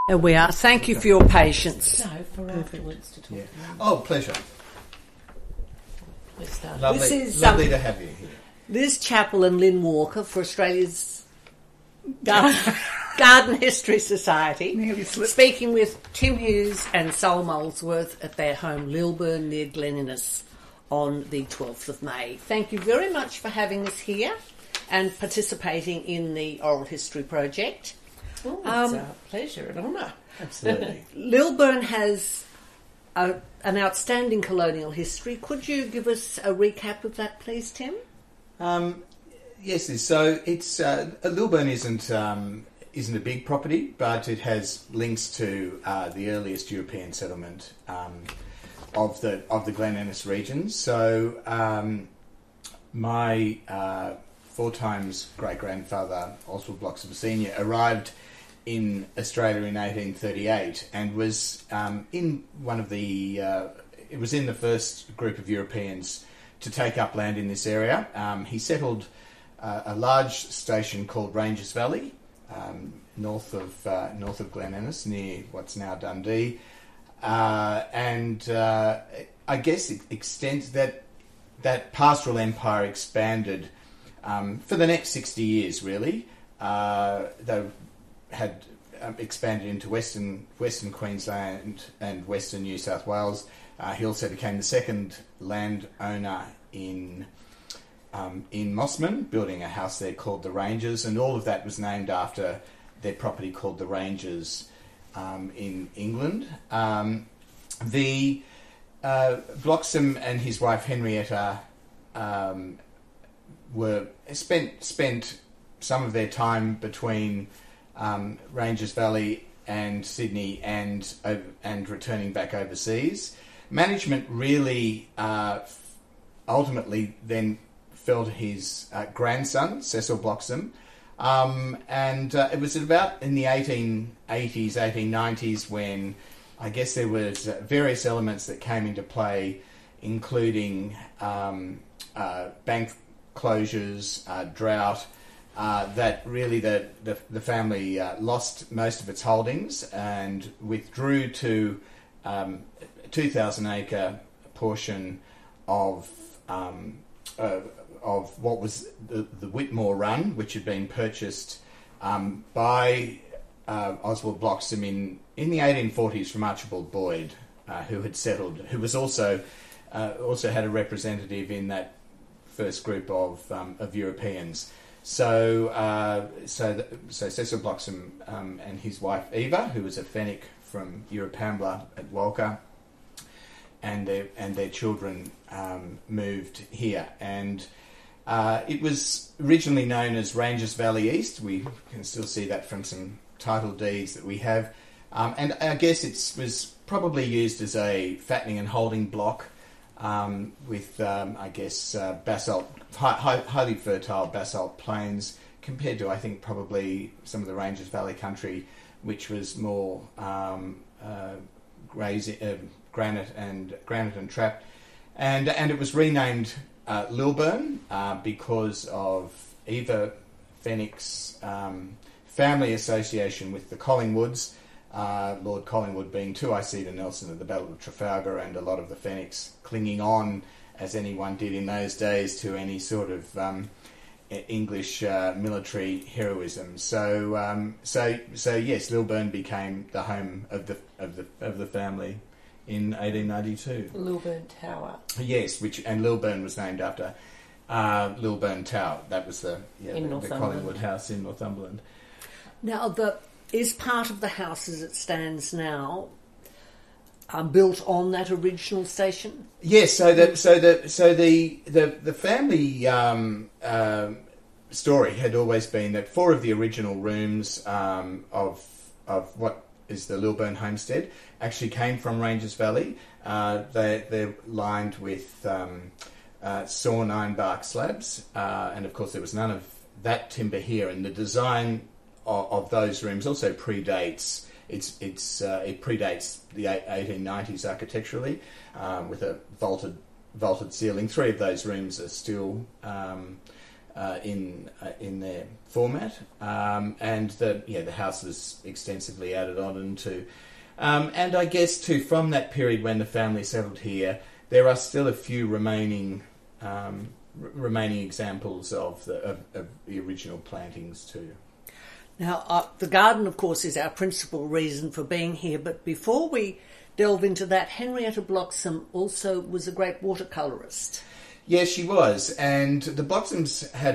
There we are. Thank you for your patience. No, for afterwards to talk. Yeah. Oh, pleasure. Let's start. Lovely, This is, lovely to have you here. Liz Chappell and Lynn Walker for Australia's Garden History Society, speaking with Tim Hughes and Sol Molesworth at their home Lilburn near Glen Innes on the 12th of May. Thank you very much for having us here and participating in the Oral History Project. Oh, it's a pleasure and honour. Absolutely. Lilburn has an outstanding colonial history. Could you give us a recap of that, please, Tim? Yes, Liz. So it's Lilburn isn't a big property, but it has links to the earliest European settlement of the Glen Innes region. So my 4 times great-grandfather, Oswald Bloxham Senior, arrived in Australia in 1838 and was in one of the... it was in the first group of Europeans to take up land in this area. He settled a large station called Ranges Valley, north of Glen Innes, near what's now Dundee. And I guess it extends that pastoral empire expanded for the next 60 years, really. They had expanded into Western Queensland and Western New South Wales. He also became the second landowner in Mossman, building a house there called the Ranges, and all of that was named after their property called the Ranges in England. The Bloxham and his wife Henrietta spent some of their time between Ranges Valley and Sydney and returning back overseas. Management really ultimately then fell to his grandson, Cecil Bloxham, and it was about in the 1880s, 1890s when I guess there was various elements that came into play, including bank closures, drought, that really the family lost most of its holdings and withdrew to 2,000-acre portion of what was the Whitmore Run, which had been purchased by Oswald Bloxham in the 1840s from Archibald Boyd, who had settled, who was also had a representative in that first group of Europeans. So Cecil Bloxham and his wife Eva, who was a Fenwick from Eurapambla at Walker, and their children moved here, and it was originally known as Ranges Valley East. We can still see that from some title deeds that we have, and I guess it was probably used as a fattening and holding block with basalt, highly fertile basalt plains, compared to I think probably some of the Ranges Valley country, which was more granite and trap, and it was renamed Lilburn because of Eva Fenwick's family association with the Collingwoods, Lord Collingwood being Tuaisida Nelson at the Battle of Trafalgar, and a lot of the Fenwicks clinging on, as anyone did in those days, to any sort of English military heroism. So yes, Lilburn became the home of the family in 1892. Lilburn Tower. Yes, and Lilburn was named after Lilburn Tower. That was the Collingwood house in Northumberland. Now, is part of the house as it stands now built on that original station? Yes. So the family story had always been that 4 of the original rooms of what is the Lilburn homestead actually came from Ranges Valley. They're lined with sawn ironbark slabs, and of course there was none of that timber here. And the design of those rooms also predates it predates the 1890s architecturally, with a vaulted ceiling. 3 of those rooms are still in their format, and the house was extensively added on into. And I guess too, from that period when the family settled here, there are still a few remaining examples of the original plantings too. Now, the garden, of course, is our principal reason for being here, but before we delve into that, Henrietta Bloxham also was a great watercolourist. Yes, she was, and the Bloxhams had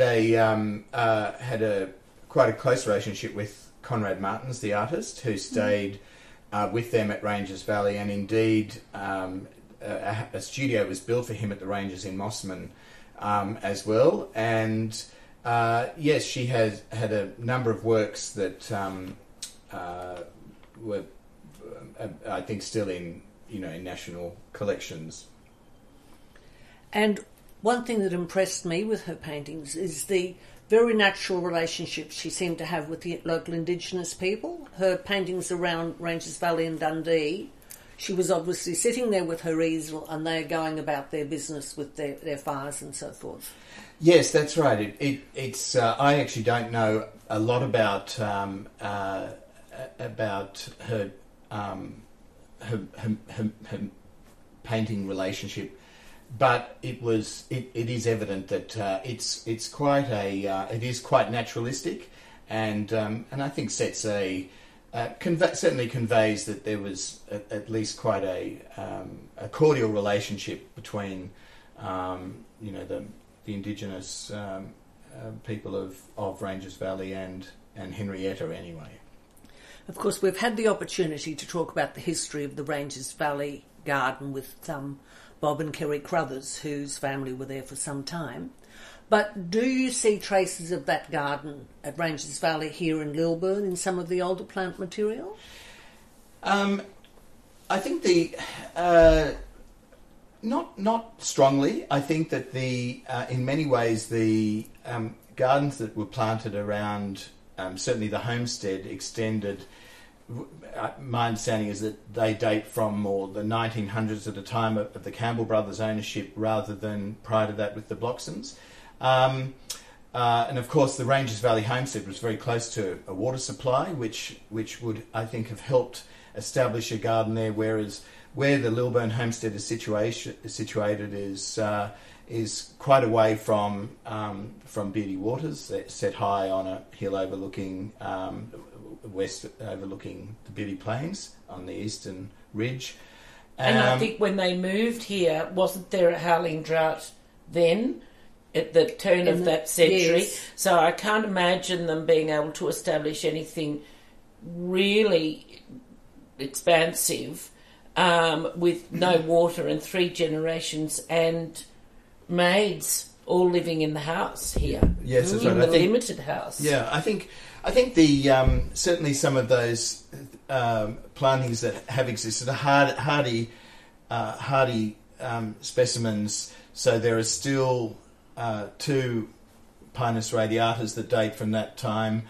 a quite a close relationship with Conrad Martins, the artist, who stayed with them at Ranges Valley, and indeed a studio was built for him at the Ranges in Mosman as well. And yes, she had a number of works that were, I think, still in national collections. And one thing that impressed me with her paintings is the very natural relationship she seemed to have with the local Indigenous people. Her paintings around Ranges Valley and Dundee, she was obviously sitting there with her easel and they're going about their business with their fires and so forth. Yes, that's right. It's I actually don't know a lot about her painting relationship, but it is evident that it is quite naturalistic, and I think sets certainly conveys that there was at least quite a cordial relationship between the Indigenous people of Ranges Valley and Henrietta anyway. Of course, we've had the opportunity to talk about the history of the Ranges Valley garden with Bob and Kerry Crothers, whose family were there for some time. But do you see traces of that garden at Ranges Valley here in Lilburn in some of the older plant material? I think not strongly. I think that in many ways the gardens that were planted around certainly the homestead extended. My understanding is that they date from more the 1900s at the time of the Campbell brothers' ownership rather than prior to that with the Bloxhams. And of course the Ranges Valley homestead was very close to a water supply, which would, I think, have helped establish a garden there, whereas where the Lilburn homestead is situated is quite away from Beatty Waters, set high on a hill overlooking west, overlooking the Beatty Plains on the eastern ridge. And I think when they moved here, wasn't there a howling drought then, at the turn of that century? Yes. So I can't imagine them being able to establish anything really expansive with no water and 3 generations and maids all living in the house here. Yes, that's right. In the limited house. Yeah, I think the certainly some of those plantings that have existed are hardy specimens. So there are still 2 Pinus radiatas that date from that time,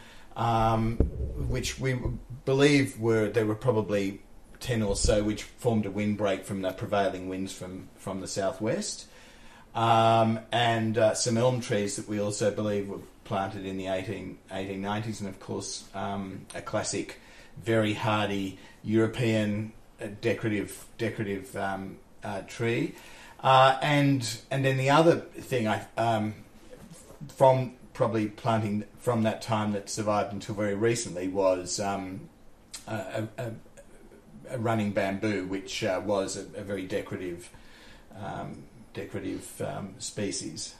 which we believe there were probably 10 or so which formed a windbreak from the prevailing winds from the southwest. And some elm trees that we also believe were planted in the 1890s, and of course a classic, very hardy European decorative tree. And then the other thing from probably planting from that time that survived until very recently was a running bamboo, which was a very decorative species.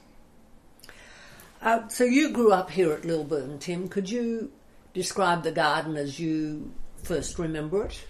So you grew up here at Lilburn, Tim. Could you describe the garden as you first remember it?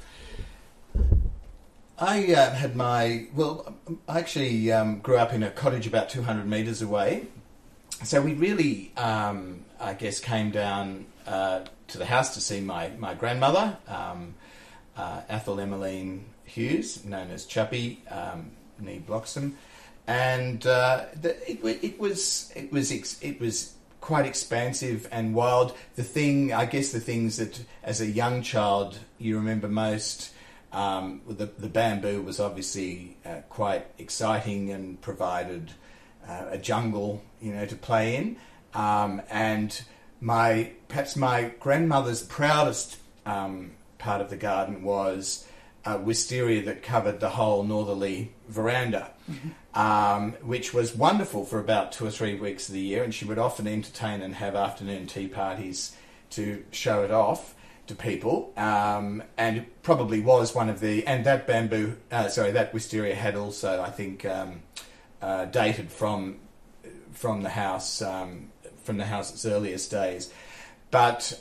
I actually grew up in a cottage about 200 metres away. So we really, I guess, came down to the house to see my grandmother, Ethel Emmeline Hughes, known as Chuppy, nee Bloxham. And it was quite expansive and wild. The things that as a young child you remember most, the bamboo was obviously quite exciting and provided a jungle, to play in. And perhaps my grandmother's proudest part of the garden was wisteria that covered the whole northerly veranda, which was wonderful for about 2 or 3 weeks of the year, and she would often entertain and have afternoon tea parties to show it off to people, and it probably was one of the, and that that wisteria had also, I think, dated from the house, from the house's earliest days, but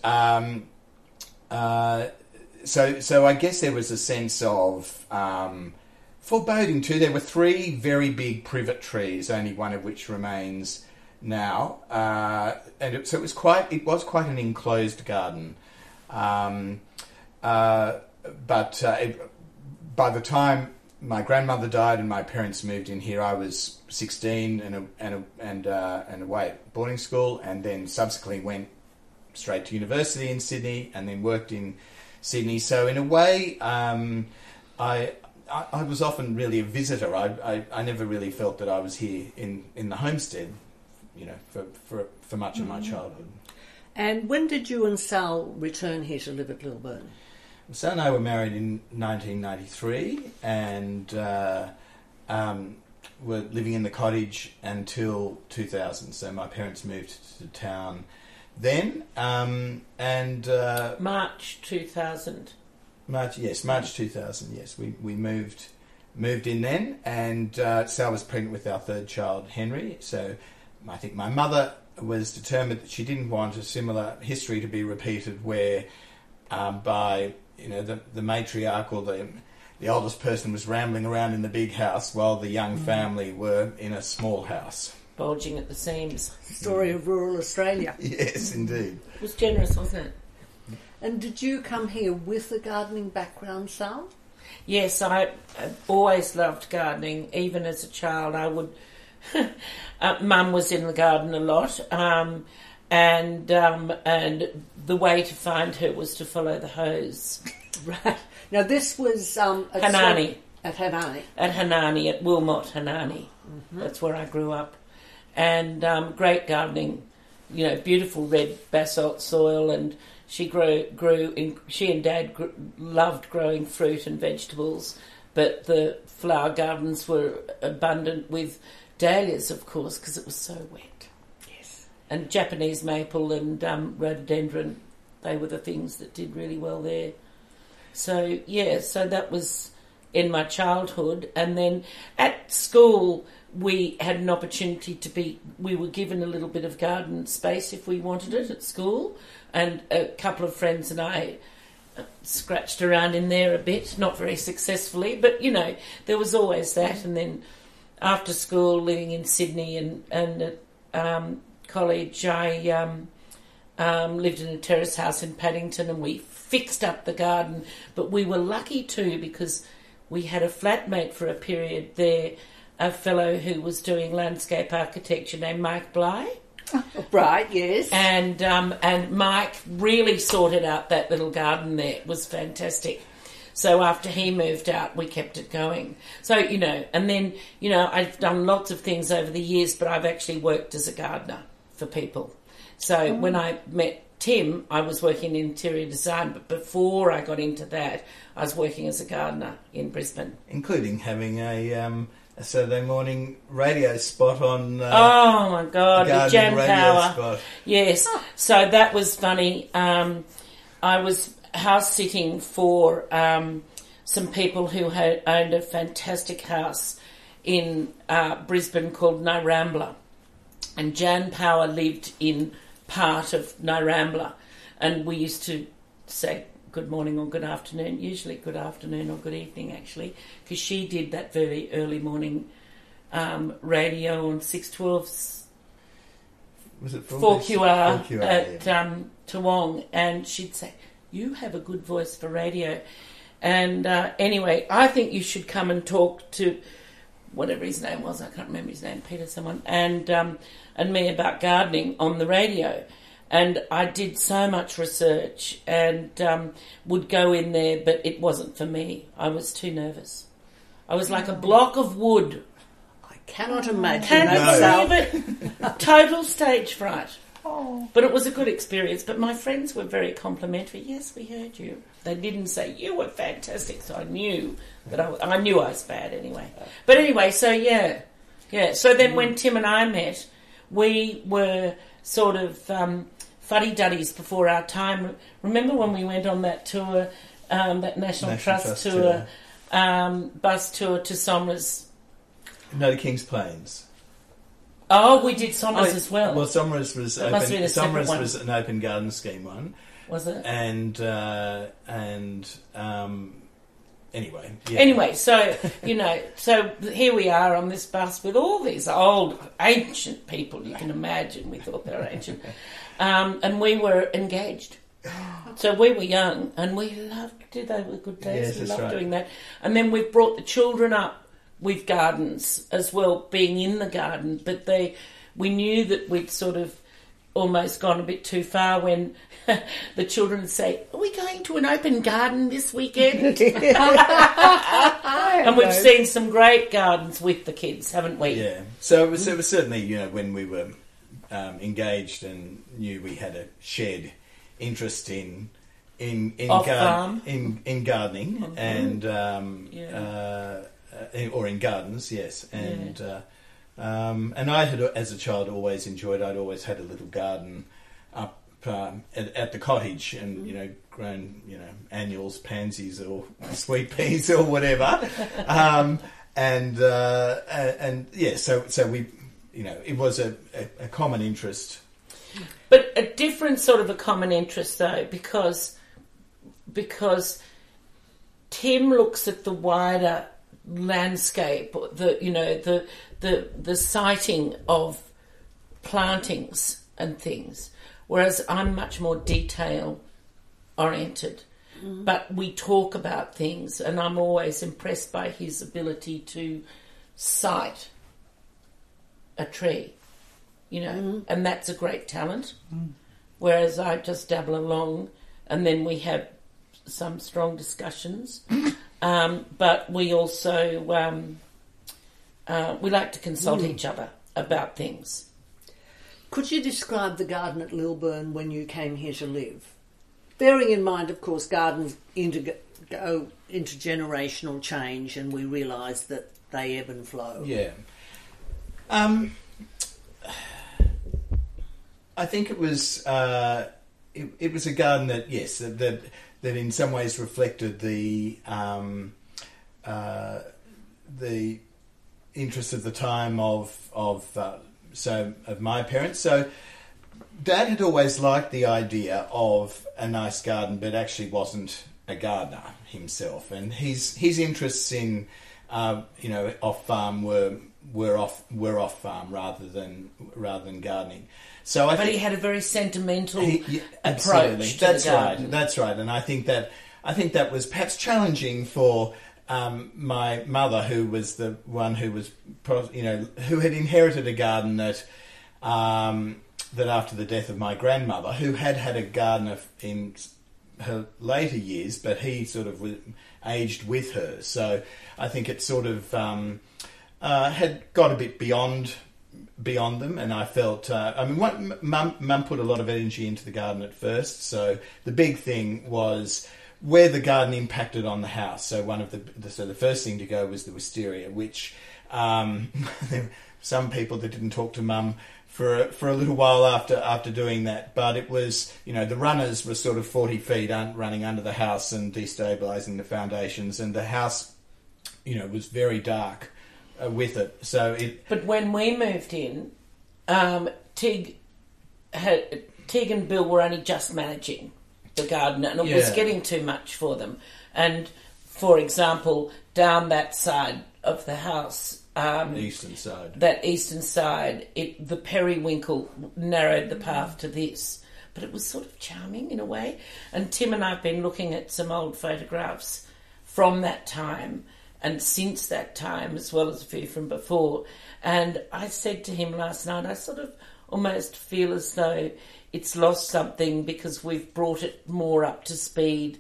so I guess there was a sense of foreboding too. There were 3 very big privet trees, only one of which remains now, and so it was quite an enclosed garden. By the time my grandmother died and my parents moved in here, I was 16 and away at boarding school, and then subsequently went straight to university in Sydney, and then worked in Sydney. So in a way, I was often really a visitor. I never really felt that I was here in the homestead, for much of my childhood. And when did you and Sal return here to live at Lilburn? Sal and I were married in 1993 and were living in the cottage until 2000. So my parents moved to town then, March 2000. March 2000. Yes, we moved in then, and Sal was pregnant with our third child, Henry. So I think my mother was determined that she didn't want a similar history to be repeated, where by the matriarch or the oldest person was rambling around in the big house while the young family were in a small house. Bulging at the seams. Story of rural Australia. Yes, indeed. It was generous, wasn't it? And did you come here with a gardening background, Sal? Yes, I always loved gardening. Even as a child, I would... Mum was in the garden a lot, and the way to find her was to follow the hose. Right. Now this was at Hanani. At Hanani. At Hanani, at Wilmot, Hanani. Mm-hmm. That's where I grew up. And great gardening, beautiful red basalt soil, and she she and Dad loved growing fruit and vegetables, but the flower gardens were abundant with dahlias, of course, because it was so wet. Yes. And Japanese maple and rhododendron, they were the things that did really well there. So, so that was in my childhood. And then at school, we had an opportunity we were given a little bit of garden space if we wanted it at school. And a couple of friends and I scratched around in there a bit, not very successfully, but, there was always that. And then after school, living in Sydney and at college, I lived in a terrace house in Paddington, and we fixed up the garden. But we were lucky too, because we had a flatmate for a period there, a fellow who was doing landscape architecture named Mike Bly. Right, yes. And Mike really sorted out that little garden there. It was fantastic. So after he moved out, we kept it going. So, and then, I've done lots of things over the years, but I've actually worked as a gardener for people. So when I met Tim, I was working in interior design, but before I got into that, I was working as a gardener in Brisbane. Including having a Saturday morning radio spot on... oh, my God, the Jan Power. Spot. Yes, so that was funny. I was house-sitting for some people who had owned a fantastic house in Brisbane called Nirambla. And Jan Power lived in part of Nirambla. And we used to say good morning or good afternoon, usually good afternoon or good evening, actually, because she did that very early morning radio on 612's was it 4QR at Toowong, and she'd say, "You have a good voice for radio." And anyway, I think you should come and talk to whatever his name was, I can't remember his name, Peter someone, and me about gardening on the radio. And I did so much research and would go in there, but it wasn't for me. I was too nervous. I was like a block of wood. I cannot imagine Can't that. believe it. Total stage fright. But it was a good experience. But my friends were very complimentary. Yes, we heard you. They didn't say you were fantastic, so I knew that I knew I was bad anyway. But anyway, so yeah. So then when Tim and I met, we were sort of fuddy-duddies before our time. Remember when we went on that tour, that National Trust tour, bus tour to Somers? No, the King's Plains. Oh, we did Somers as well. Well, Somers was an open garden scheme one. Was it? And anyway. Yeah. Anyway, so so here we are on this bus with all these old, ancient people. You can imagine we thought they were ancient, and we were engaged. So we were young, and we loved. They were good days. Yes, we that's loved right. doing that. And then we've brought the children up with gardens as well, being in the garden. But we knew that we'd sort of almost gone a bit too far when the children would say, "Are we going to an open garden this weekend?" And we've seen some great gardens with the kids, haven't we? Yeah. So it was certainly, when we were engaged and knew we had a shared interest in gardening and or in gardens, yes, and I had, as a child, always enjoyed. I'd always had a little garden up at the cottage, and grown annuals, pansies, or sweet peas, or whatever, So we, it was a common interest. But a different sort of a common interest, though, because Tim looks at the wider landscape, the sighting of plantings and things, whereas I'm much more detail oriented. Mm. But we talk about things, and I'm always impressed by his ability to sight a tree. And that's a great talent. Mm. Whereas I just dabble along, and then we have some strong discussions. But we also we like to consult each other about things. Could you describe the garden at Lilburn when you came here to live? Bearing in mind, of course, gardens go intergenerational change, and we realise that they ebb and flow. Yeah. I think it was it was a garden that, yes, that in some ways reflected the interests of the time of my parents. So Dad had always liked the idea of a nice garden, but actually wasn't a gardener himself, and his interests in off farm were off farm rather than gardening. So but he had a very sentimental approach to the garden. That's right, and I think that was perhaps challenging for my mother, who was the one who was who had inherited a garden that after the death of my grandmother, who had a gardener in her later years, but he sort of aged with her. So I think it sort of had got a bit beyond them, and I felt Mum put a lot of energy into the garden at first. So the big thing was where the garden impacted on the house. So one of the first thing to go was the wisteria, which some people that didn't talk to Mum for a little while after doing that, but it was, the runners were sort of 40 feet running under the house and destabilising the foundations, and the house, was very dark with it. But when we moved in, Tig and Bill were only just managing the garden, and it was getting too much for them. And for example, down that side of the house, eastern side, the periwinkle narrowed the path to this, but it was sort of charming in a way. And Tim and I have been looking at some old photographs from that time and since that time, as well as a few from before. And I said to him last night, I sort of almost feel as though it's lost something because we've brought it more up to speed.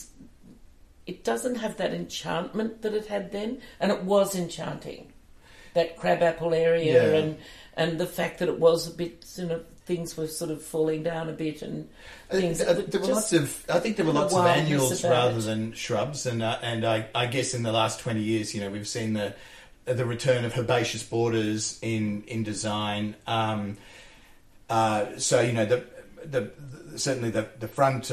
It doesn't have that enchantment that it had then, and it was enchanting. that crabapple area, Yeah. and the fact that it was a bit, things were sort of falling down a bit, and things. There were lots of. I think there were lots of wildness annuals about rather it. than shrubs, and I guess in the last 20 years, we've seen the return of herbaceous borders in design. So certainly the front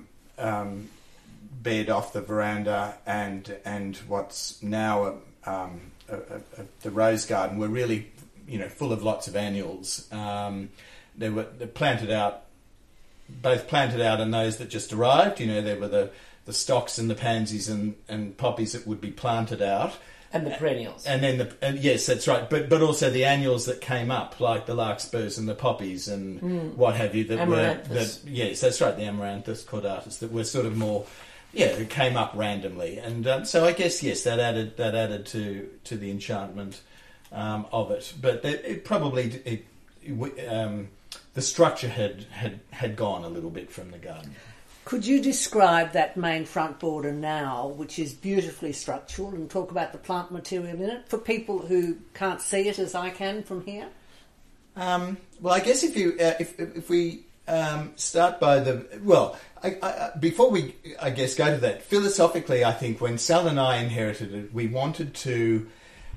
bed off the veranda and what's now the rose garden were really full of lots of annuals. They were planted out, both planted out and those that just arrived. There were the stocks and the pansies and poppies that would be planted out. And the perennials. And then yes, that's right. But also the annuals that came up, like the larkspurs and the poppies and what have you. Yes, that's right. The Amaranthus caudatus that were sort of more, it came up randomly. And so I guess yes, that added to the enchantment of it. But the structure had gone a little bit from the garden. Could you describe that main front border now, which is beautifully structural, and talk about the plant material in it for people who can't see it as I can from here? Well, I guess if we start by before we go to that, philosophically, I think when Sal and I inherited it, we wanted to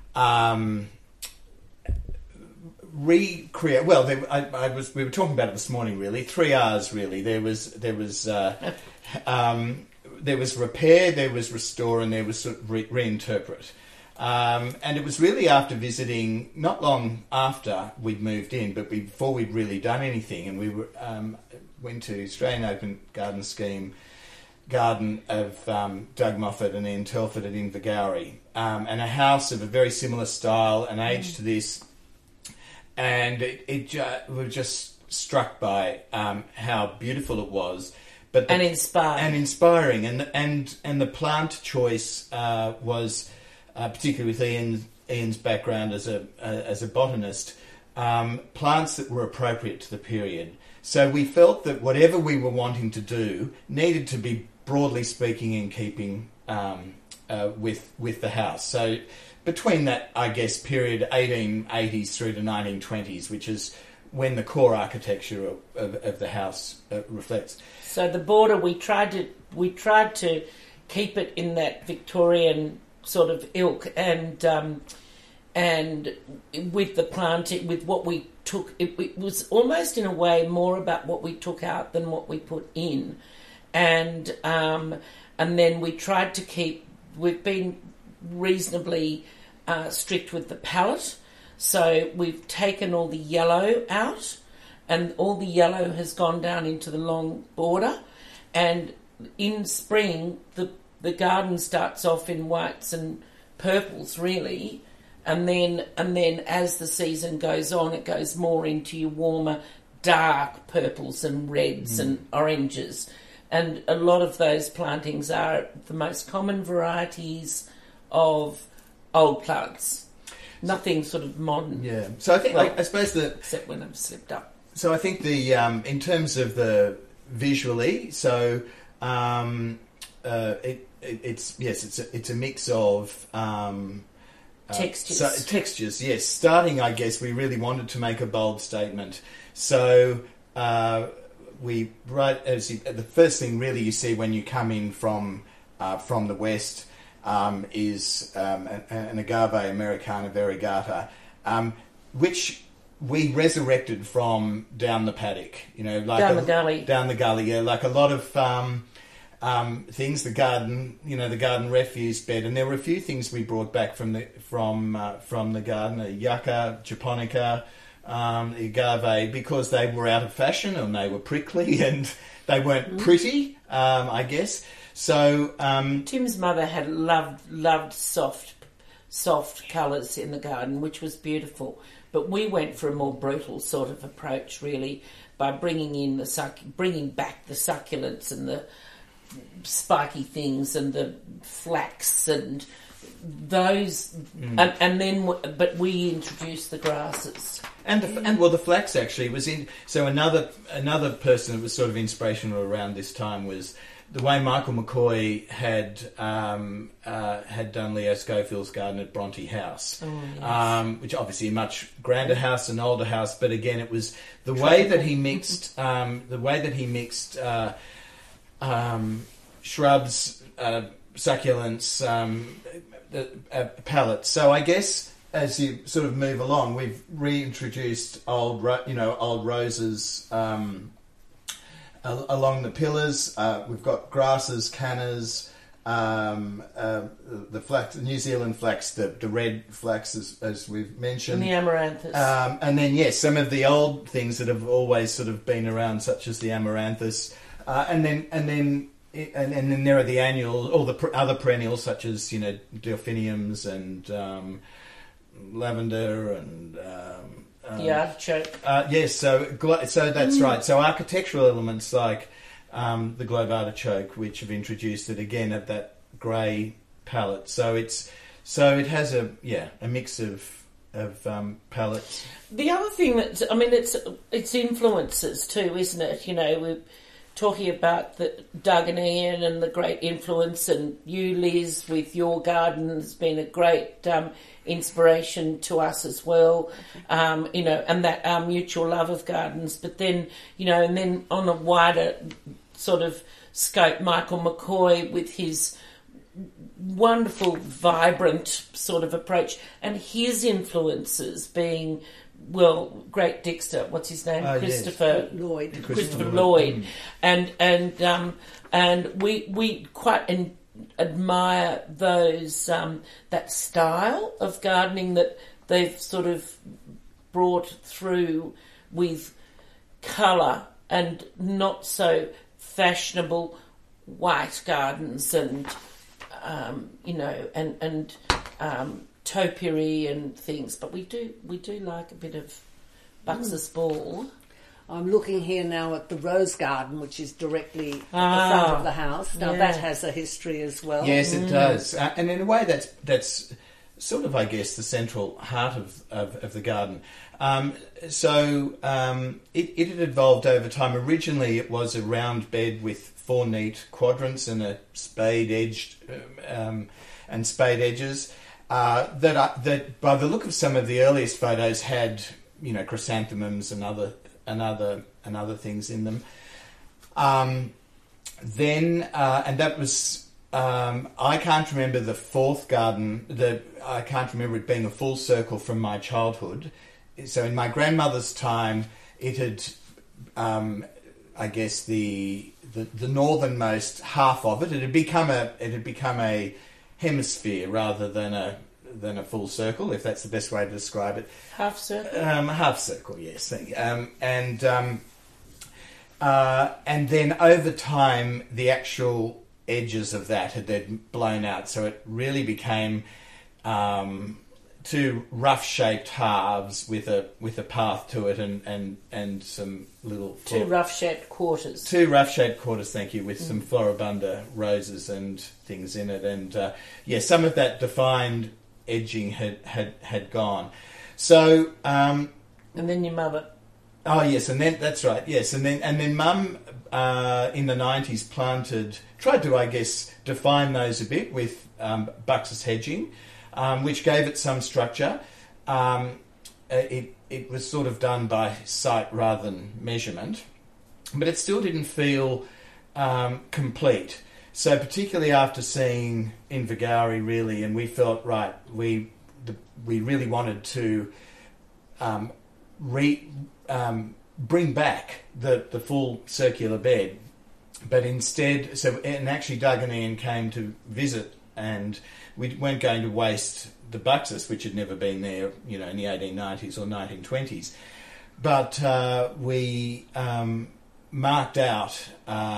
recreate. Well, we were talking about it this morning. Really, 3 R's. Really, there was repair, there was restore, and there was sort of reinterpret. And it was really after visiting, not long after we'd moved in, but before we'd really done anything, and we went to Australian Open Garden Scheme garden of Doug Moffat and Ian Telford at Invergowrie, and a house of a very similar style and age to this. And we were just struck by how beautiful it was, and inspiring, and the plant choice was particularly with Ian's background as a botanist, plants that were appropriate to the period. So we felt that whatever we were wanting to do needed to be, broadly speaking, in keeping with the house. So between that, I guess, period 1880s through to 1920s, which is when the core architecture of the house reflects. So the border, we tried to keep it in that Victorian sort of ilk, and with the planting, with what we took, it was almost in a way more about what we took out than what we put in, and then we tried to keep. We've been reasonably strict with the palette, so we've taken all the yellow out, and all the yellow has gone down into the long border, and in spring the garden starts off in whites and purples really, and then as the season goes on it goes more into your warmer dark purples and reds and oranges, and a lot of those plantings are the most common varieties of old plants. Nothing sort of modern. Yeah. So I think, I suppose except when I've slipped up. So I think the in terms of the visually, so it's a mix of textures. So, textures, yes. Starting, I guess, we really wanted to make a bold statement. So the first thing really you see when you come in from the west is an Agave Americana variegata, which we resurrected from down the paddock, down the gully, yeah, like a lot of things. The garden refuse bed, and there were a few things we brought back from the garden: yucca, japonica, agave, because they were out of fashion and they were prickly and they weren't pretty, I guess. So Tim's mother had loved soft colours in the garden, which was beautiful. But we went for a more brutal sort of approach, really, by bringing back the succulents and the spiky things and the flax and those, but we introduced the grasses. And the flax actually was in. So another person that was sort of inspirational around this time was the way Michael McCoy had done Leo Schofield's garden at Bronte House, which obviously a much grander house, an older house, but again it was the way that he mixed shrubs, succulents, pallets. So I guess as you sort of move along, we've reintroduced old roses along the pillars. We've got grasses, cannas, the flax, New Zealand flax, the red flax as we've mentioned, and the amaranthus, and then some of the old things that have always sort of been around, such as the amaranthus, and then there are the annuals, all the other perennials such as delphiniums and lavender and the artichoke. Yes, so that's right. So architectural elements like the globe artichoke, which have introduced it again at that grey palette. So it has a mix of palettes. The other thing it's influences too, isn't it? We're talking about the Doug and Ian and the great influence, and you, Liz, with your garden has been a great inspiration to us as well, and that our mutual love of gardens. But then, and then on a wider sort of scope, Michael McCoy with his wonderful, vibrant sort of approach, and his influences being, great Dixter, what's his name? Christopher Lloyd. Christopher Lloyd. And we quite admire those that style of gardening that they've sort of brought through with colour and not so fashionable white gardens and topiary and things, but we do like a bit of Buxus Ball. I'm looking here now at the rose garden, which is directly at the front of the house. Now that has a history as well. Yes, it does, and in a way that's sort of, I guess, the central heart of the garden. It had evolved over time. Originally, it was a round bed with 4 neat quadrants and a spade edged and spade edges. That by the look of some of the earliest photos had chrysanthemums and other things in them. Then that was I can't remember the 4th garden. I can't remember it being a full circle from my childhood. So in my grandmother's time, it had I guess the northernmost half of it. It had become a hemisphere rather than a full circle, if that's the best way to describe it. Half circle? Half circle, yes. And then over time, the actual edges of that had then blown out, so it really became 2 rough-shaped halves with a path to it and some little... 2 rough-shaped quarters. 2 rough-shaped quarters, thank you, with some floribunda roses and things in it. And, some of that defined edging had gone. So... and then your mother... Oh, yes, and then... That's right, yes. And then Mum, in the 90s, tried to, I guess, define those a bit with Buxus hedging, which gave it some structure. It was sort of done by sight rather than measurement, but it still didn't feel complete. So particularly after seeing Invergowrie, really, and we felt, right, we really wanted to bring back the full circular bed, but instead, and actually Doug and Ian came to visit, and we weren't going to waste the Buxus, which had never been there, in the 1890s or 1920s. But we marked out,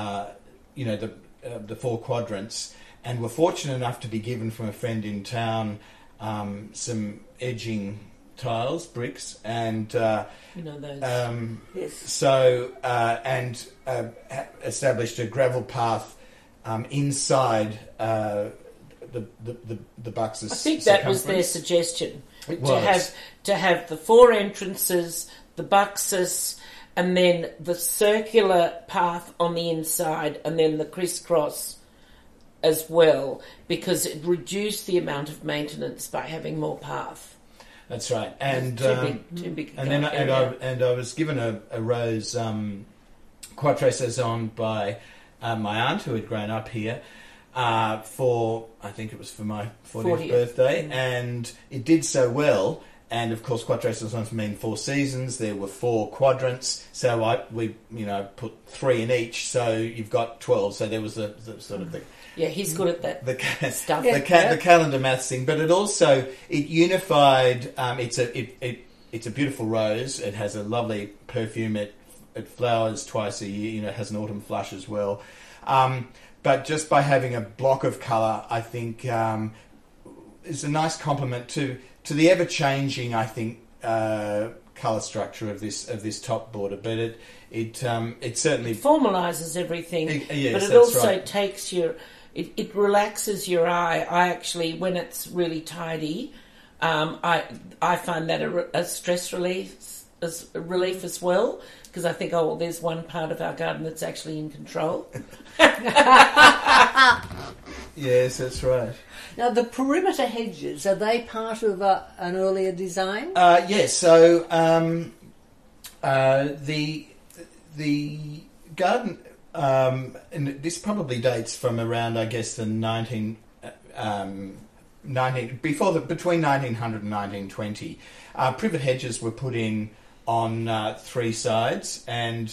the 4 quadrants, and were fortunate enough to be given from a friend in town some edging tiles, bricks, and those. Yes. So and established a gravel path inside the Buxus. I think that was their suggestion. It was. To have the 4 entrances, the Buxus, and then the circular path on the inside, and then the crisscross as well, because it reduced the amount of maintenance by having more path. That's right, and too big and I was given a rose Quatre Saison by my aunt who had grown up here for, I think it was for my 40th birthday, and it did so well. And of course, Quatre Saisons mean 4 seasons. There were 4 quadrants, so we put 3 in each. So you've got 12. So there was the sort of the he's good at that stuff. The calendar maths thing, but it unified. It's a beautiful rose. It has a lovely perfume. It flowers twice a year. It has an autumn flush as well. But just by having a block of colour, I think is a nice complement to the ever-changing, I think, colour structure of this top border. But it certainly formalises everything. Yes, but it also takes it relaxes your eye. I actually, when it's really tidy, I find that a stress relief as well, because I think, there's one part of our garden that's actually in control. Yes, that's right. Now, the perimeter hedges, are they part of an earlier design? Yes. So the garden, and this probably dates from around, I guess, the between 1900 and 1920. Privet hedges were put in on 3 sides, and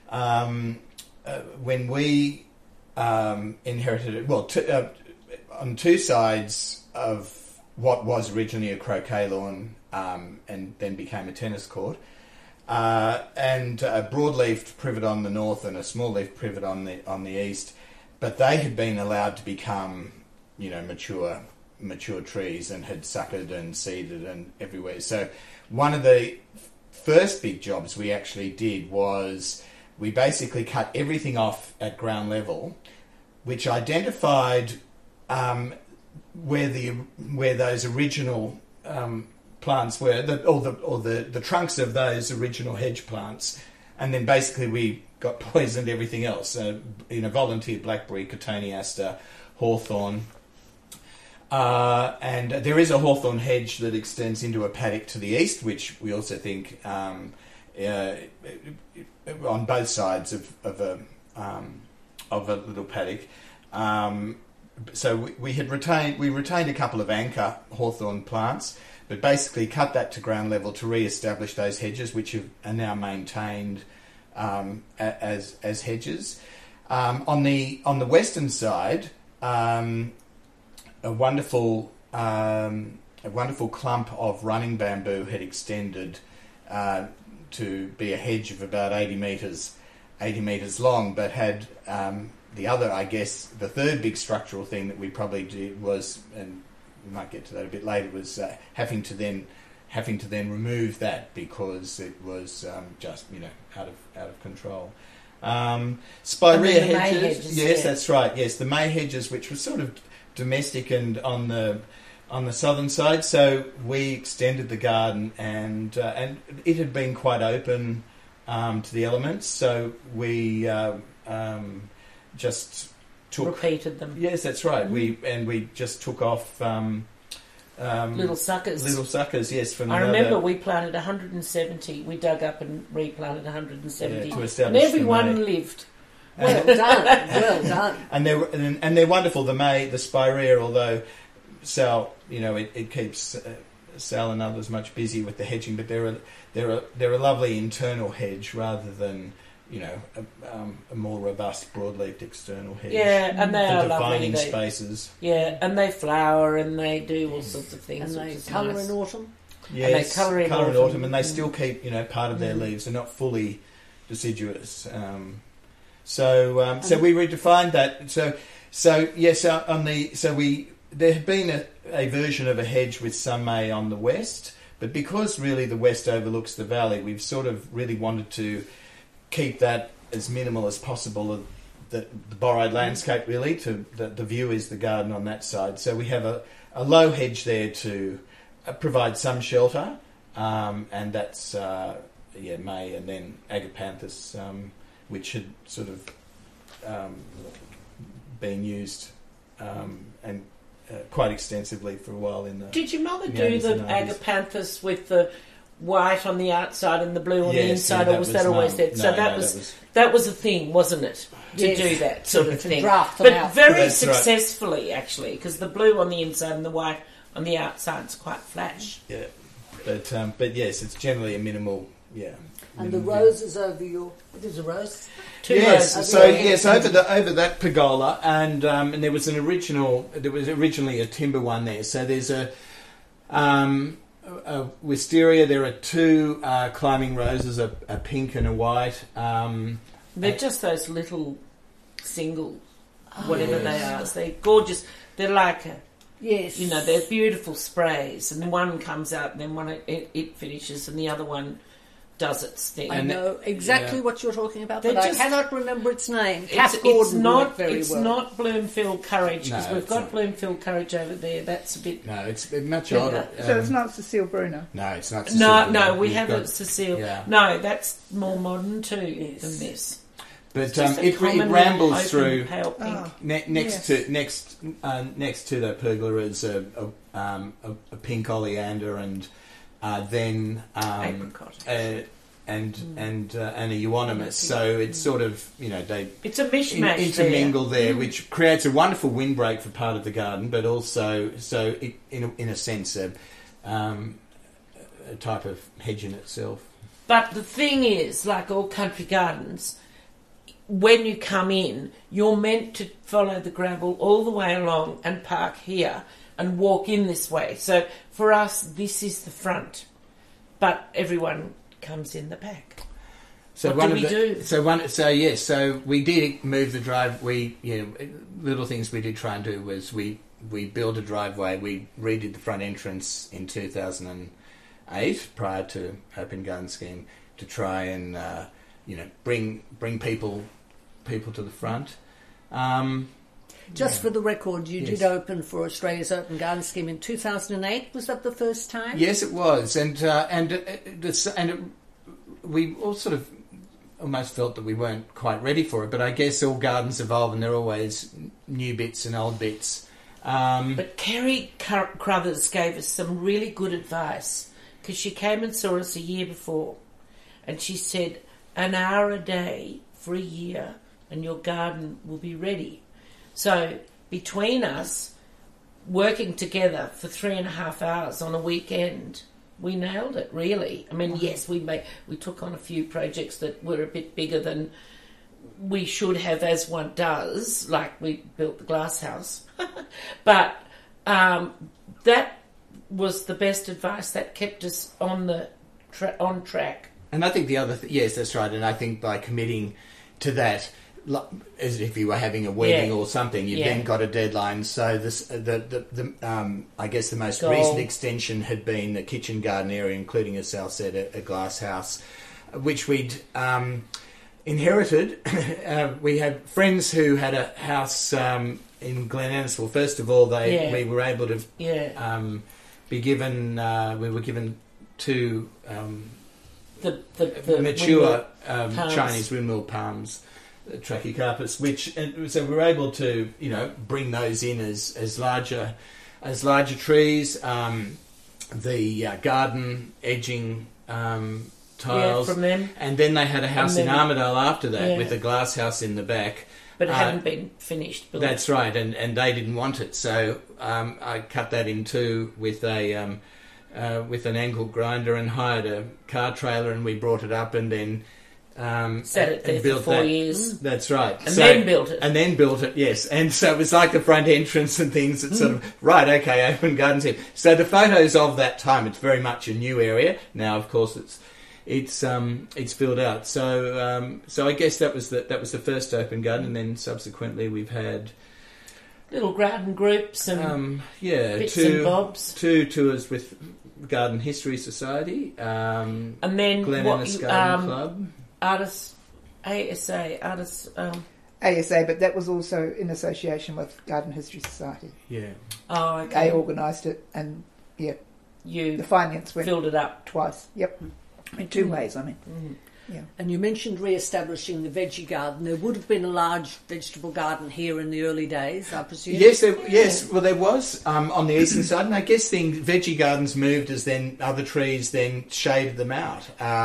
when we inherited it, on 2 sides of what was originally a croquet lawn and then became a tennis court, and a broadleafed privet on the north and a small-leaf privet on the east, but they had been allowed to become, mature trees and had suckered and seeded and everywhere. So one of the first big jobs we actually did was we basically cut everything off at ground level, which identified where those original plants were, the trunks of those original hedge plants, and then basically we got poisoned everything else. Volunteer blackberry, cotoneaster, hawthorn. And there is a hawthorn hedge that extends into a paddock to the east, which we also think on both sides of a little paddock. So we retained a couple of anchor hawthorn plants, but basically cut that to ground level to re-establish those hedges, which are now maintained as hedges. On the western side, a wonderful clump of running bamboo had extended to be a hedge of about 80 metres long, but had the other, I guess, the third big structural thing that we probably did was, and we might get to that a bit later, was having to then remove that because it was just out of control. Spirea hedges, yes, that's right. Yes, the May hedges, which were sort of domestic and on the southern side. So we extended the garden, and it had been quite open to the elements. So we just repeated them. Yes, that's right. We just took off little suckers. Little suckers, yes. From I remember we planted 170. We dug up and replanted 170, to establish and everyone lived. Well done, well done. And they're wonderful. The Spirea, although Sal, it keeps Sal and others much busy with the hedging, but they're a lovely internal hedge rather than a more robust broad-leafed external hedge. Yeah, and they are defining lovely. Spaces. Yeah, and they flower and they do all sorts of things. And they colour in autumn. Yes, and they colour in autumn, and they still keep part of their leaves. They're not fully deciduous. So we redefined that. So yes, there had been a version of a hedge with some May on the west, but because really the west overlooks the valley, we've sort of really wanted to keep that as minimal as possible. The borrowed landscape really, the view is the garden on that side. So we have a low hedge there to provide some shelter, and that's May, and then Agapanthus, which had sort of been used and quite extensively for a while in the. Did your mother in do 80s the and 90s. Agapanthus with the white on the outside and the blue on the inside, or was that always there? So that was a thing, wasn't it? To do that sort of thing, draft them but out. very That's right. successfully actually, because the blue on the inside and the white on the outside is quite flash. Yeah, but yes, it's generally a minimal. Yeah. And the roses over your... It is a rose? Two roses. Over that pergola, and there was originally a timber one there. So there's a wisteria. There are two climbing roses, a pink and a white. They're just those little single, whatever they are. They're gorgeous. They're like yes, they're beautiful sprays, and one comes out, and then one it finishes, and the other one does its thing. I know exactly what you're talking about, but They're I cannot remember its name. It's not well. Bloomfield Courage, because No, we've it's got not. Bloomfield Courage over there. That's a bit... No, it's much Yeah. older. So it's not Cecile Bruno. No, it's not. No, we have a Cecile. Yeah. No, that's more modern too Yes. than this. But Just a it common rambles open through. pale pink. Oh. Next to the pergola is a pink oleander, and then Apricot. and a euonymus. So it's sort of they It's a mishmash intermingle there, Mm. which creates a wonderful windbreak for part of the garden, but also in a sense a type of hedge in itself. But the thing is, like all country gardens, when you come in, you're meant to follow the gravel all the way along and park here and walk in this way. So for us, this is the front, but everyone comes in the back. So What do we do? So we did move the drive. Little things we did try and do was we built a driveway. We redid the front entrance in 2008, prior to Open Garden Scheme, to try and bring people to the front. Just for the record, you Yes. did open for Australia's Open Garden Scheme in 2008. Was that the first time? Yes, it was, and we all sort of almost felt that we weren't quite ready for it. But I guess all gardens evolve, and there are always new bits and old bits. But Kerry Crothers gave us some really good advice, because she came and saw us a year before, and she said, an hour a day for a year and your garden will be ready. So between us, working together for 3.5 hours on a weekend, we nailed it, really. I mean, yes, we took on a few projects that were a bit bigger than we should have, as one does, like we built the glass house. But that was the best advice. That kept us on track. And I think the other yes, that's right. And I think by committing to that, as if you were having a wedding or something, you've then got a deadline. So this, I guess the most recent extension had been the kitchen garden area, including, as Sal said, a glass house, which we'd inherited. We had friends who had a house in Glen Innes. Well, first of all, we were able to be given. We were given two the mature Chinese windmill palms, Trachycarpus, so we were able to bring those in as larger trees. The garden edging tiles from them, and then they had a house in Armidale after that with a glass house in the back. But it hadn't been finished. That's right, and they didn't want it, so I cut that in two with an angle grinder and hired a car trailer, and we brought it up and then sat it there for 4 years. That's right, and then built it. And then built it, yes. And so it was like the front entrance and things. That sort of right, okay, Open Gardens here. So the photos of that time, it's very much a new area now. Of course, it's filled out. So I guess that was the first Open Garden, and then subsequently we've had little garden groups and bits and bobs. 2 tours with Garden History Society, and then Glen Innes Garden Club, ASA, but that was also in association with Garden History Society. Yeah. Oh, okay. They organised it, and you the finance went filled it up twice. Yep. In two ways, I mean. Yeah. And you mentioned re-establishing the veggie garden. There would have been a large vegetable garden here in the early days, I presume. Yes. Well, there was on the eastern side, and I guess veggie gardens moved as then other trees then shaded them out.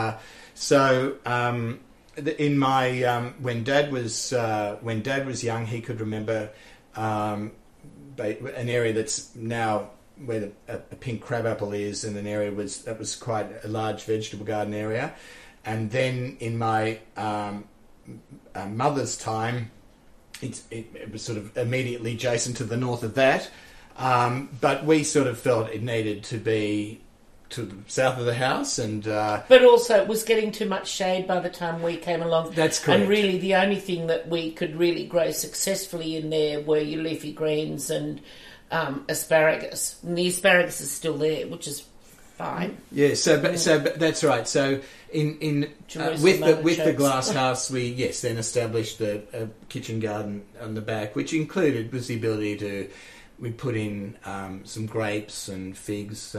In my when Dad was young, he could remember an area that's now where a pink crabapple is, and an area that was quite a large vegetable garden area. And then in my mother's time, it was sort of immediately adjacent to the north of that. But we sort of felt it needed to be to the south of the house. But also it was getting too much shade by the time we came along. That's correct. And really the only thing that we could really grow successfully in there were your leafy greens and asparagus. And the asparagus is still there, which is fine. Yeah, but that's right. So with the glass house, we then established a kitchen garden on the back, which was the ability to put in some grapes and figs,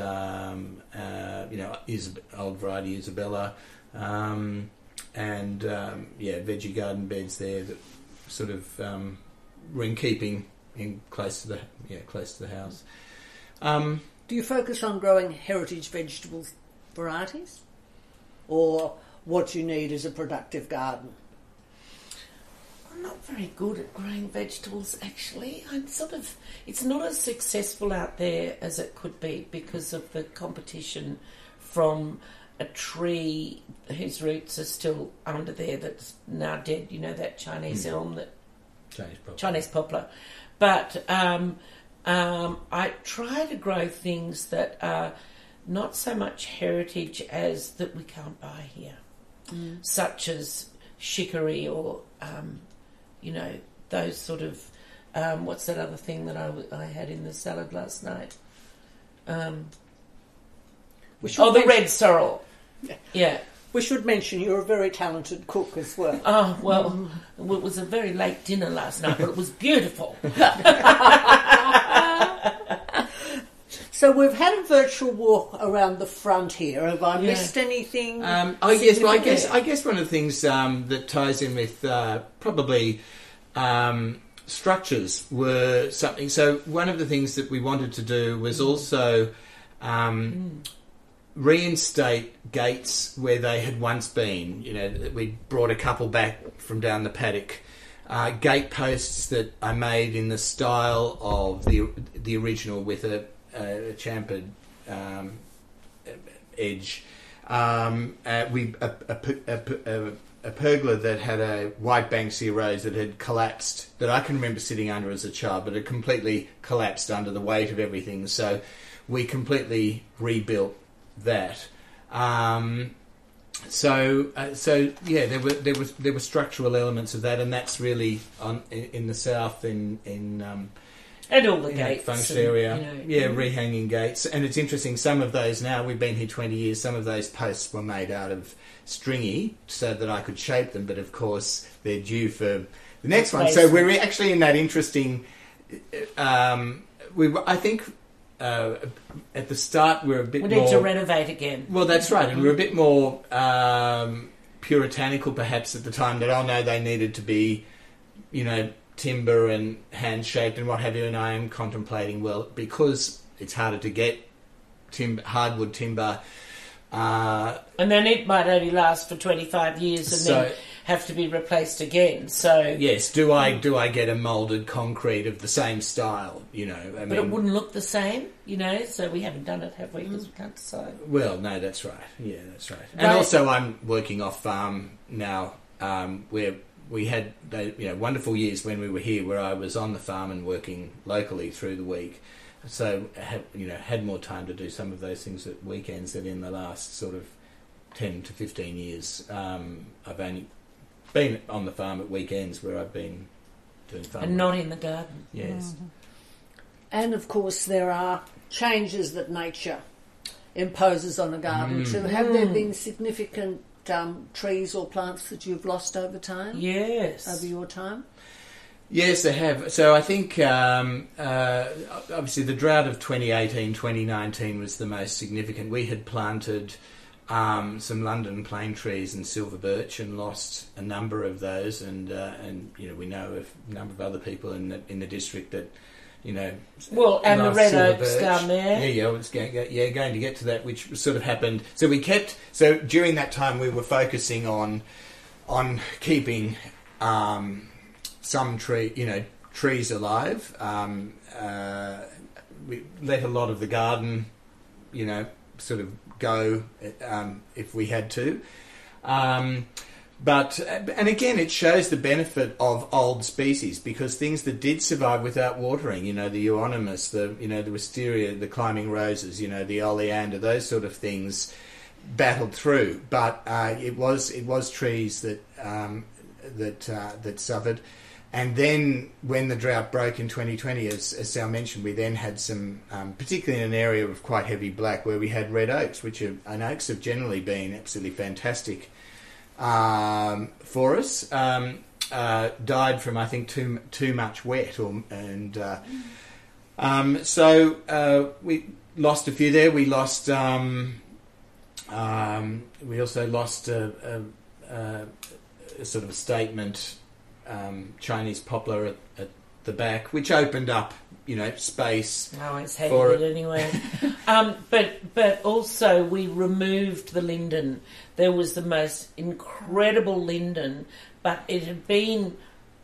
old variety Isabella, and veggie garden beds there that sort of were in keeping close to the house. Do you focus on growing heritage vegetable varieties, or what you need is a productive garden? I'm not very good at growing vegetables, actually. It's not as successful out there as it could be because of the competition from a tree whose roots are still under there that's now dead. You know, that Chinese elm, Chinese poplar. But I try to grow things that are not so much heritage as that we can't buy here, such as chicory or, those sort of, what's that other thing that I had in the salad last night? The red sorrel. Yeah. We should mention you're a very talented cook as well. Oh, well, it was a very late dinner last night, but it was beautiful. So we've had a virtual walk around the front here. Have I missed anything? I guess one of the things that ties in with probably structures were something. So one of the things that we wanted to do was also reinstate gates where they had once been. You know, we brought a couple back from down the paddock. Gate posts that I made in the style of the original with a chamfered edge. A pergola that had a white Banksia rose that had collapsed, that I can remember sitting under as a child, but it completely collapsed under the weight of everything. So we completely rebuilt that. There were structural elements of that, and that's really in the south and all the gates. Function area. Rehanging gates. And it's interesting, some of those now, we've been here 20 years, some of those posts were made out of stringy so that I could shape them, but of course they're due for the next one. So we're actually in that interesting... I think at the start we're a bit more... We need to renovate again. Well, that's right, and we're a bit more puritanical perhaps at the time, that they needed to be, timber and hand-shaped and what have you, and I am contemplating, because it's harder to get hardwood timber. And then it might only last for 25 years and then have to be replaced again. So yes, do I get a moulded concrete of the same style? But it wouldn't look the same, So we haven't done it, have we? Because we can't decide. Well, no, that's right. Yeah, that's right. And also, I'm working off farm now, where we had wonderful years when we were here, where I was on the farm and working locally through the week. So had more time to do some of those things at weekends than in the last sort of 10 to 15 years. I've only been on the farm at weekends where I've been doing farm and work. not in the garden. Yes. Mm-hmm. And of course there are changes that nature imposes on a garden too. Have there been significant trees or plants that you've lost over time? Yes. Over your time? Yes, they have. So I think obviously the drought of 2018, 2019 was the most significant. We had planted some London plane trees and silver birch, and lost a number of those. And we know of a number of other people in the district that, well, and the red silver oaks birch. down there. Yeah, it's going to get to that, which sort of happened. So during that time we were focusing on keeping some trees alive. We let a lot of the garden, sort of go if we had to. But again, it shows the benefit of old species, because things that did survive without watering, the euonymus, the wisteria, the climbing roses, the oleander, those sort of things, battled through. But it was trees that suffered. And then when the drought broke in 2020, as Sal mentioned, we then had some, particularly in an area of quite heavy black, where we had red oaks, and oaks have generally been absolutely fantastic for us. Died from, I think, too much wet, so we lost a few there. We lost. We also lost a sort of a statement. Chinese poplar at the back, which opened up, space. I always hated it anyway. But also we removed the linden. There was the most incredible linden, but it had been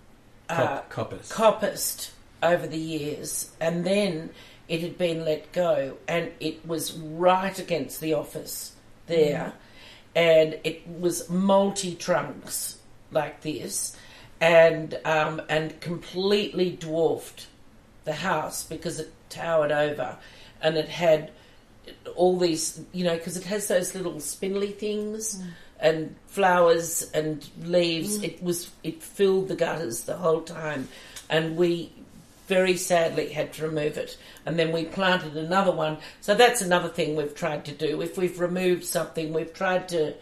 coppiced over the years, and then it had been let go, and it was right against the office there, and it was multi-trunks like this. And completely dwarfed the house because it towered over, and it had all these, because it has those little spindly things and flowers and leaves. It filled the gutters the whole time, and we very sadly had to remove it. And then we planted another one. So that's another thing we've tried to do. If we've removed something, we've tried to,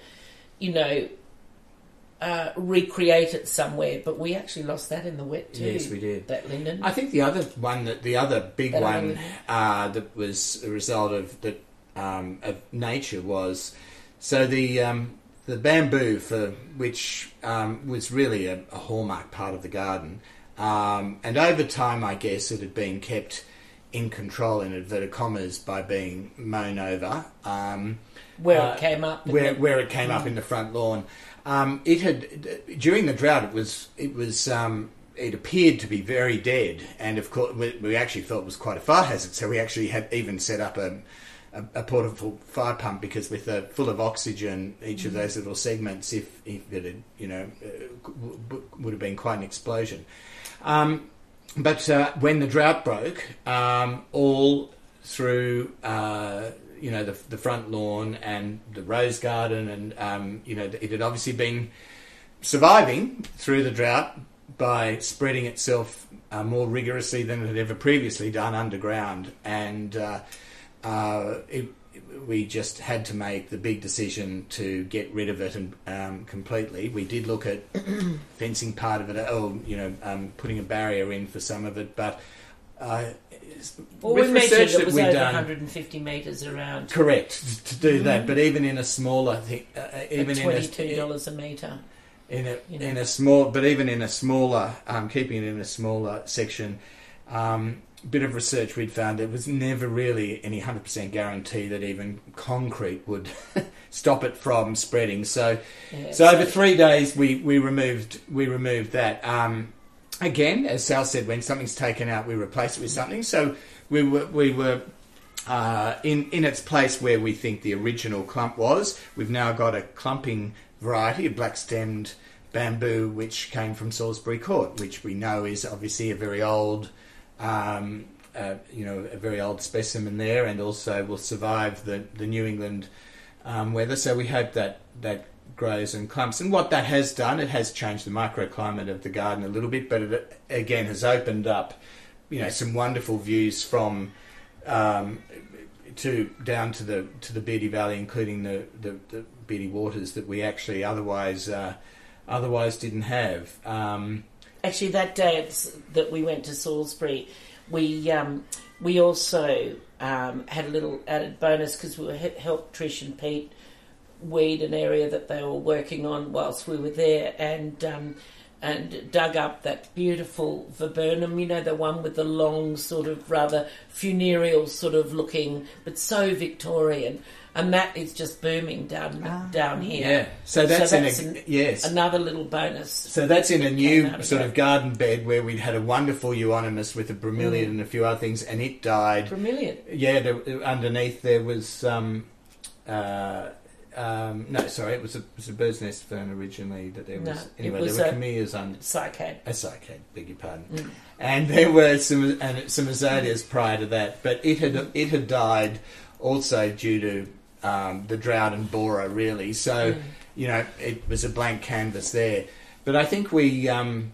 recreate it somewhere, but we actually lost that in the wet too. Yes, we did. That linden. I think the other big one that was a result of nature was the bamboo, for which was really a hallmark part of the garden, and over time, I guess, it had been kept in control, in inverted commas, by being mown over. Where it came up. Where it came up in the front lawn. It had, during the drought, it appeared to be very dead, and of course we actually felt it was quite a fire hazard. So we actually had even set up a portable fire pump, because with full of oxygen, each of those little segments, if it had, would have been quite an explosion. But when the drought broke, all through the front lawn and the rose garden, and it had obviously been surviving through the drought by spreading itself more rigorously than it had ever previously done underground, and we just had to make the big decision to get rid of it and completely. We did look at fencing part of it, putting a barrier in for some of it, but we measured it was over 150 metres around. Correct, to do that, but even in a smaller thing, even $22 a metre. In a small, but even in a smaller, keeping it in a smaller section, bit of research we'd found there was never really any 100% guarantee that even concrete would stop it from spreading. So over 3 days we removed that. Again, as Sal said, when something's taken out, we replace it with something. So we were in its place where we think the original clump was. We've now got a clumping variety of black-stemmed bamboo, which came from Salisbury Court, which we know is obviously a very old, a very old specimen there, and also will survive the New England weather. So we hope that grows and clumps. And what that has done, it has changed the microclimate of the garden a little bit, but it again has opened up, some wonderful views from down to the Beatty Valley, including the Beatty Waters that we actually otherwise didn't have. Actually, that day that we went to Salisbury, we also had a little added bonus because we helped Trish and Pete weed an area that they were working on whilst we were there, and dug up that beautiful viburnum, you know, the one with the long sort of rather funereal sort of looking, but so Victorian. And that is just booming down here. Yeah, so that's another little bonus. So that's in a new sort of garden bed where we'd had a wonderful euonymus with a bromeliad and a few other things, and it died. Bromeliad? Yeah, underneath there was... no, sorry, it was a bird's nest fern originally that there was. No, anyway, there were camellias under. Cycad. A cycad, beg your pardon. And there were some azaleas prior to that, but it had died also due to the drought and bora, really. So you know, it was a blank canvas there. But I think we've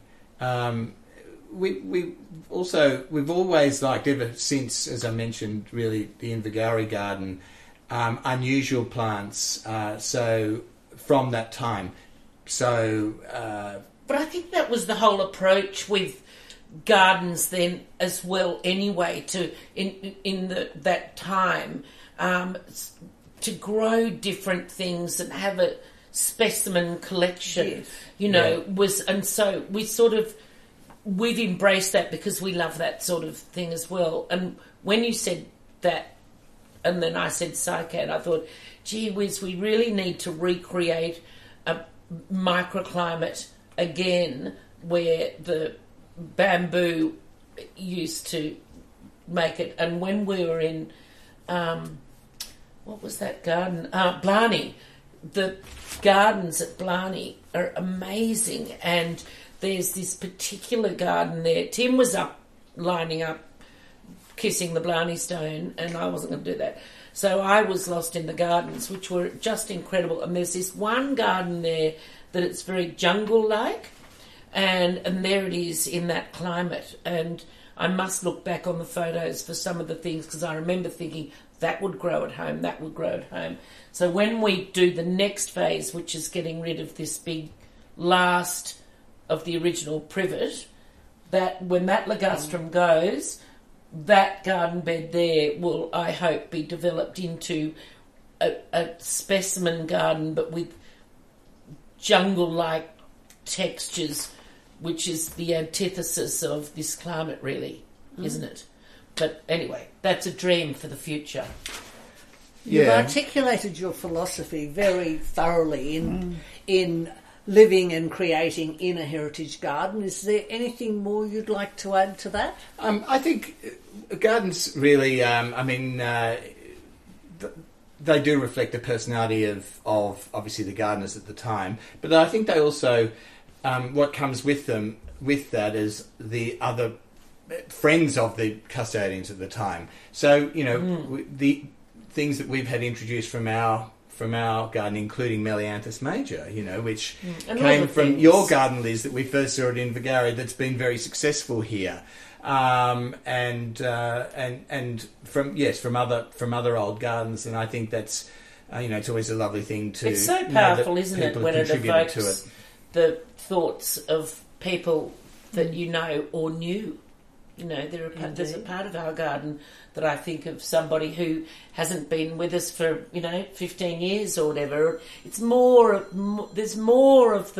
always liked, ever since, as I mentioned, really the Invergowrie garden. Unusual plants, so from that time. So, but I think that was the whole approach with gardens then as well. Anyway, that time, to grow different things and have a specimen collection, yes. you know, so we've embraced that because we love that sort of thing as well. And when you said that. And then I said cycad, I thought, gee whiz, we really need to recreate a microclimate again where the bamboo used to make it. And when we were in, what was that garden? Blarney. The gardens at Blarney are amazing. And there's this particular garden there. Tim was up, lining up, kissing the Blarney Stone, and I wasn't going to do that. So I was lost in the gardens, which were just incredible. And there's this one garden there that it's very jungle-like, and there it is in that climate. And I must look back on the photos for some of the things, because I remember thinking, that would grow at home, that would grow at home. So when we do the next phase, which is getting rid of this big last of the original privet, that when that ligustrum goes... that garden bed there will, I hope, be developed into a specimen garden, but with jungle-like textures, which is the antithesis of this climate, really, isn't it? But anyway, that's a dream for the future. You've articulated your philosophy very thoroughly in living and creating in a heritage garden. Is there anything more you'd like to add to that? I think gardens really, they do reflect the personality of obviously the gardeners at the time, but I think they also, what comes with them, with that is the other friends of the custodians at the time. So, you know, the things that we've had introduced from our garden, including Melianthus major, you know, which came from your garden, Liz, that we first saw at Invergowrie, that's been very successful here, and from other old gardens, and I think that's it's always a lovely thing to. It's so powerful, isn't it, when it evokes the thoughts of people that you know or knew. You know, there's a part of our garden that I think of somebody who hasn't been with us for, 15 years or whatever. It's there's more of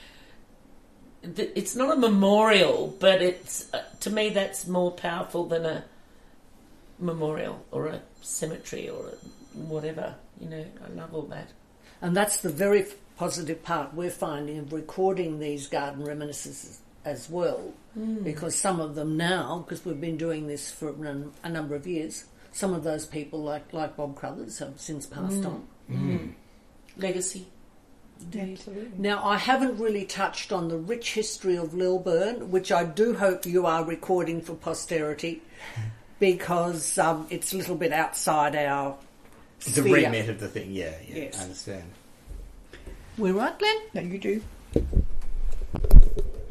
it's not a memorial, but it's, to me, that's more powerful than a memorial or a cemetery or whatever. I love all that. And that's the very positive part we're finding of recording these garden reminiscences as well, because some of them now, because we've been doing this for a number of years, some of those people, like Bob Crothers, have since passed on. Legacy. Absolutely. Now, I haven't really touched on the rich history of Lilburn, which I do hope you are recording for posterity, because it's a little bit outside our sphere. The remit of the thing, yes. I understand. We're right, Glenn? No, you do.